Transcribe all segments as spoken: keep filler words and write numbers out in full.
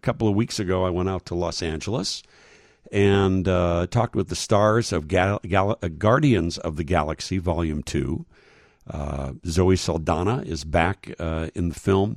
couple of weeks ago, I went out to Los Angeles and uh, talked with the stars of Gal- Gal- uh, Guardians of the Galaxy Volume two. Uh, Zoe Saldana is back uh, in the film.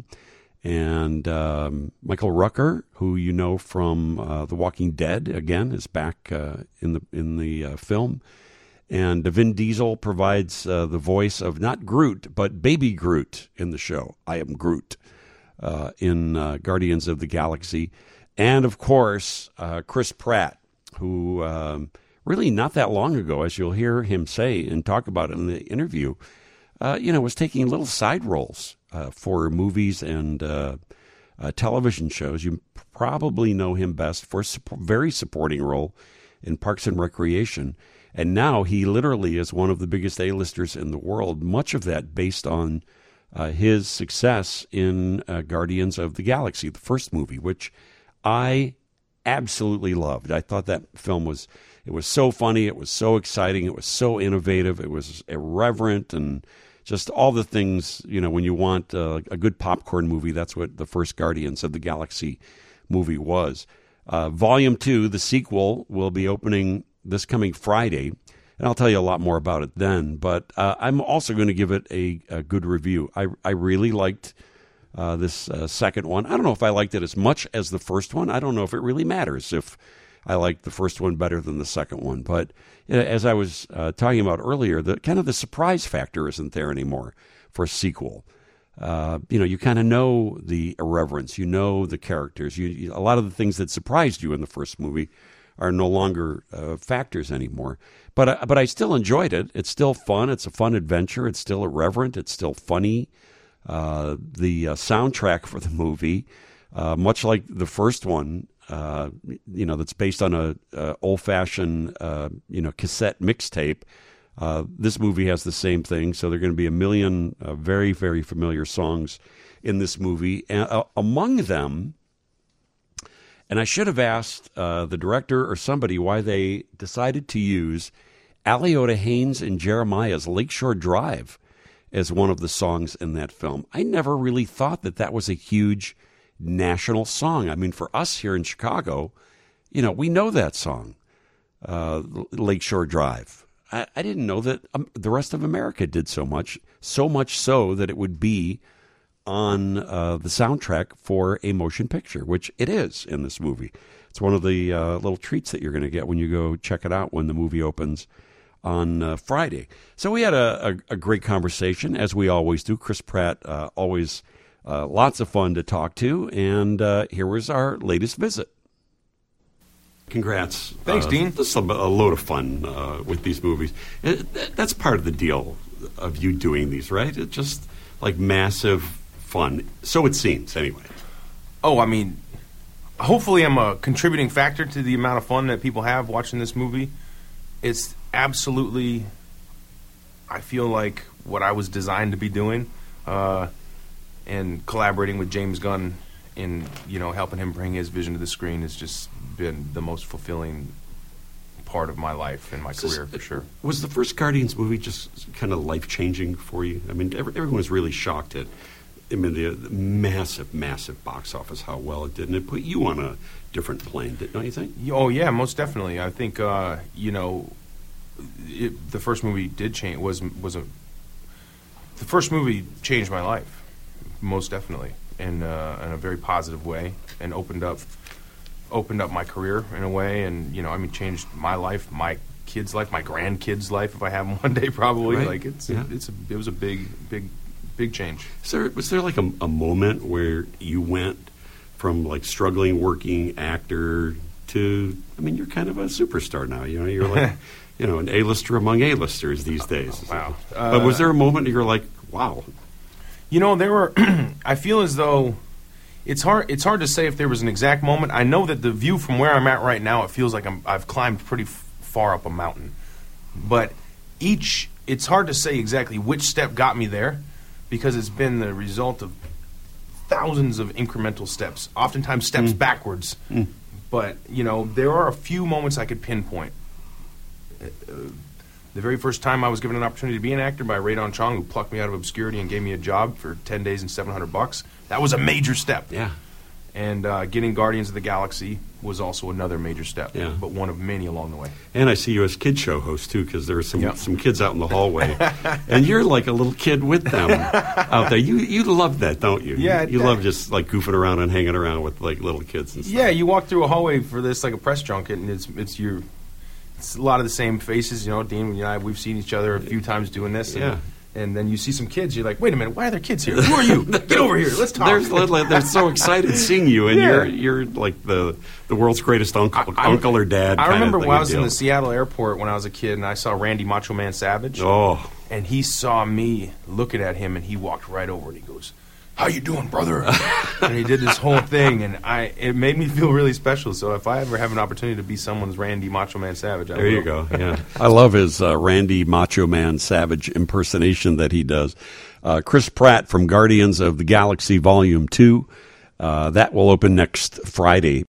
And um, Michael Rooker, who you know from uh, The Walking Dead, again, is back uh, in the in the uh, film. And Vin Diesel provides uh, the voice of not Groot, but Baby Groot in the show. I am Groot uh, in uh, Guardians of the Galaxy. And, of course, uh, Chris Pratt, who um, really not that long ago, as you'll hear him say and talk about it in the interview, uh, you know, was taking little side roles uh, for movies and uh, uh, television shows. You probably know him best for a su- very supporting role in Parks and Recreation. And now he literally is one of the biggest A-listers in the world, much of that based on uh, his success in uh, Guardians of the Galaxy, the first movie, which I absolutely loved. I thought that film was, it was so funny, it was so exciting, it was so innovative, it was irreverent, and just all the things, you know, when you want uh, a good popcorn movie, that's what the first Guardians of the Galaxy movie was. Uh, Volume two, the sequel, will be opening this coming Friday, and I'll tell you a lot more about it then. But uh, I'm also going to give it a, a good review. I I really liked uh, this uh, second one. I don't know if I liked it as much as the first one. I don't know if it really matters if I liked the first one better than the second one. But uh, as I was uh, talking about earlier, the kind of the surprise factor isn't there anymore for a sequel. Uh, you know, you kind of know the irreverence, you know the characters. You, you a lot of the things that surprised you in the first movie are no longer uh, factors anymore. But uh, but I still enjoyed it. It's still fun. It's a fun adventure. It's still irreverent. It's still funny. Uh, the uh, soundtrack for the movie, uh, much like the first one, uh, you know, that's based on a, a old-fashioned, uh, you know, cassette mixtape. Uh, this movie has the same thing. So there are going to be a million uh, very, very familiar songs in this movie. And, uh, among them, and I should have asked uh, the director or somebody why they decided to use Aliota Haynes and Jeremiah's Lakeshore Drive as one of the songs in that film. I never really thought that that was a huge national song. I mean, for us here in Chicago, you know, we know that song, uh, Lakeshore Drive. I, I didn't know that um, the rest of America did so much, so much so that it would be on uh, the soundtrack for a motion picture, which it is in this movie. It's one of the uh, little treats that you're going to get when you go check it out when the movie opens on uh, Friday. So we had a, a, a great conversation, as we always do. Chris Pratt, uh, always uh, lots of fun to talk to, and uh, here was our latest visit. Congrats. Thanks, uh, Dean. This is a, a load of fun uh, with these movies. It, that's part of the deal of you doing these, right? It's just like massive fun. So it seems, anyway. Oh, I mean, hopefully I'm a contributing factor to the amount of fun that people have watching this movie. It's absolutely, I feel like, what I was designed to be doing, uh, and collaborating with James Gunn in, you know, helping him bring his vision to the screen has just been the most fulfilling part of my life and my So career, for sure. Was the first Guardians movie just kind of life-changing for you? I mean, every, everyone was really shocked at, I mean, the, the massive, massive box office, how well it did, and it put you on a different plane, don't you think? Oh, yeah, most definitely. I think, uh, you know, it, the first movie did change, was, was a, the first movie changed my life, most definitely, in, uh, in a very positive way, and opened up, opened up my career in a way, and, you know, I mean, changed my life, my kids' life, my grandkids' life, if I have them one day, probably. Right. Like, it's, Yeah. it's a, it was a big, big, big change. Is there, was there like a, a moment where you went from like struggling working actor to, I mean, you're kind of a superstar now, you know, you're like, you know, an A-lister among A-listers these days. Wow. But was there a moment you're like, wow? You know, there were, I feel as though it's hard, it's hard to say if there was an exact moment. I know that the view from where I'm at right now, it feels like I'm, I've climbed pretty f- far up a mountain. But each, it's hard to say exactly which step got me there, because it's been the result of thousands of incremental steps, oftentimes steps mm. backwards. Mm. But, you know, there are a few moments I could pinpoint. Uh, the very first time I was given an opportunity to be an actor by Radon Chong, who plucked me out of obscurity and gave me a job for ten days and seven hundred bucks, that was a major step. Yeah. And uh, getting Guardians of the Galaxy was also another major step, Yeah. but one of many along the way. And I see you as kid show host, too, because there are some, Yep. some kids out in the hallway. And you're like a little kid with them out there. You you love that, don't you? Yeah, You, you that- love just, like, goofing around and hanging around with, like, little kids and stuff. Yeah, you walk through a hallway for this, like a press junket, and it's it's your it's a lot of the same faces. You know, Dean and I, we've seen each other a few times doing this. And, Yeah. And then you see some kids, you're like, wait a minute, why are there kids here? Who are you? Get over here, let's talk. They're, like, they're so excited seeing you, and Yeah. you're you're like the the world's greatest uncle, I- I- uncle or dad. I kind remember of thing when I was in deal. the Seattle airport when I was a kid, and I saw Randy Macho Man Savage, Oh, and he saw me looking at him, and he walked right over and he goes, "How you doing, brother?" And he did this whole thing, and I it made me feel really special. So if I ever have an opportunity to be someone's Randy Macho Man Savage, I there will. you go. Yeah, I love his uh, Randy Macho Man Savage impersonation that he does. Uh, Chris Pratt from Guardians of the Galaxy Volume Two. Uh, that will open next Friday,